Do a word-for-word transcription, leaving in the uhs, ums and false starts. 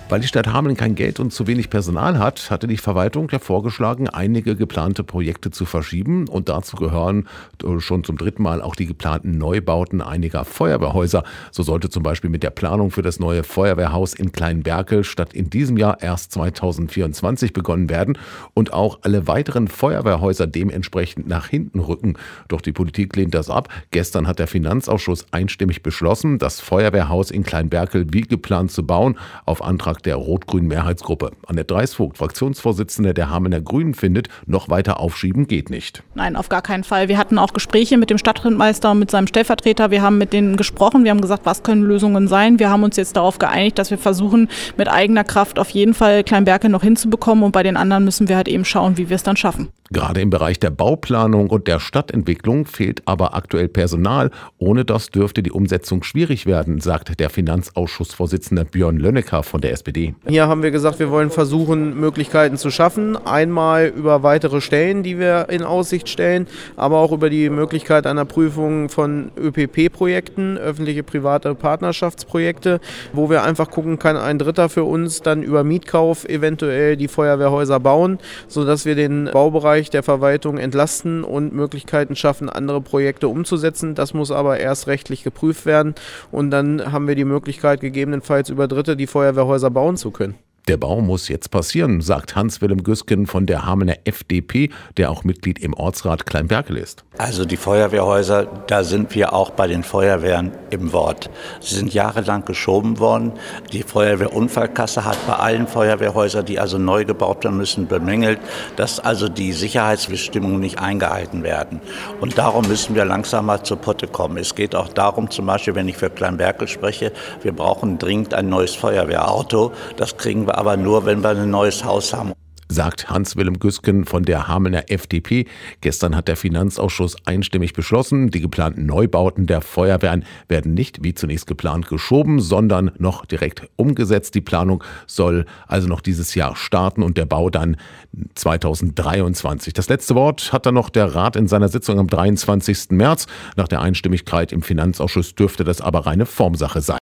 Weil die Stadt Hameln kein Geld und zu wenig Personal hat, hatte die Verwaltung ja vorgeschlagen, einige geplante Projekte zu verschieben. Und dazu gehören schon zum dritten Mal auch die geplanten Neubauten einiger Feuerwehrhäuser. So sollte zum Beispiel mit der Planung für das neue Feuerwehrhaus in Kleinberkel statt in diesem Jahr erst zweitausendvierundzwanzig begonnen werden und auch alle weiteren Feuerwehrhäuser dementsprechend nach hinten rücken. Doch die Politik lehnt das ab. Gestern hat der Finanzausschuss einstimmig beschlossen, das Feuerwehrhaus in Kleinberkel wie geplant zu bauen, auf Antrag der rot-grünen Mehrheitsgruppe. Annette Dreisvogt, Fraktionsvorsitzende der Hamelner Grünen, findet, noch weiter aufschieben geht nicht. Nein, auf gar keinen Fall. Wir hatten auch Gespräche mit dem Stadtrundmeister und mit seinem Stellvertreter. Wir haben mit denen gesprochen. Wir haben gesagt, was können Lösungen sein. Wir haben uns jetzt darauf geeinigt, dass wir versuchen, mit eigener Kraft auf jeden Fall Kleinberkel noch hinzubekommen. Und bei den anderen müssen wir halt eben schauen, wie wir es dann schaffen. Gerade im Bereich der Bauplanung und der Stadtentwicklung fehlt aber aktuell Personal. Ohne das dürfte die Umsetzung schwierig werden, sagt der Finanzausschussvorsitzende Björn Lönnecker von der S P D. Hier haben wir gesagt, wir wollen versuchen, Möglichkeiten zu schaffen. Einmal über weitere Stellen, die wir in Aussicht stellen, aber auch über die Möglichkeit einer Prüfung von Ö P P-Projekten, öffentliche private Partnerschaftsprojekte, wo wir einfach gucken, kann ein Dritter für uns dann über Mietkauf eventuell die Feuerwehrhäuser bauen, sodass wir den Baubereich der Verwaltung entlasten und Möglichkeiten schaffen, andere Projekte umzusetzen. Das muss aber erst rechtlich geprüft werden und dann haben wir die Möglichkeit, gegebenenfalls über Dritte die Feuerwehrhäuser bauen zu können. Der Bau muss jetzt passieren, sagt Hans-Willem Güsken von der Hamelner F D P, der auch Mitglied im Ortsrat Kleinberkel ist. Also die Feuerwehrhäuser, da sind wir auch bei den Feuerwehren im Wort. Sie sind jahrelang geschoben worden. Die Feuerwehrunfallkasse hat bei allen Feuerwehrhäusern, die also neu gebaut werden müssen, bemängelt, dass also die Sicherheitsbestimmungen nicht eingehalten werden. Und darum müssen wir langsam mal zur Potte kommen. Es geht auch darum, zum Beispiel, wenn ich für Kleinberkel spreche, wir brauchen dringend ein neues Feuerwehrauto. Das kriegen wir aber nur, wenn wir ein neues Haus haben. Sagt Hans-Willem Güsken von der Hamelner F D P. Gestern hat der Finanzausschuss einstimmig beschlossen, die geplanten Neubauten der Feuerwehren werden nicht wie zunächst geplant geschoben, sondern noch direkt umgesetzt. Die Planung soll also noch dieses Jahr starten und der Bau dann zweitausenddreiundzwanzig. Das letzte Wort hat dann noch der Rat in seiner Sitzung am dreiundzwanzigsten März. Nach der Einstimmigkeit im Finanzausschuss dürfte das aber reine Formsache sein.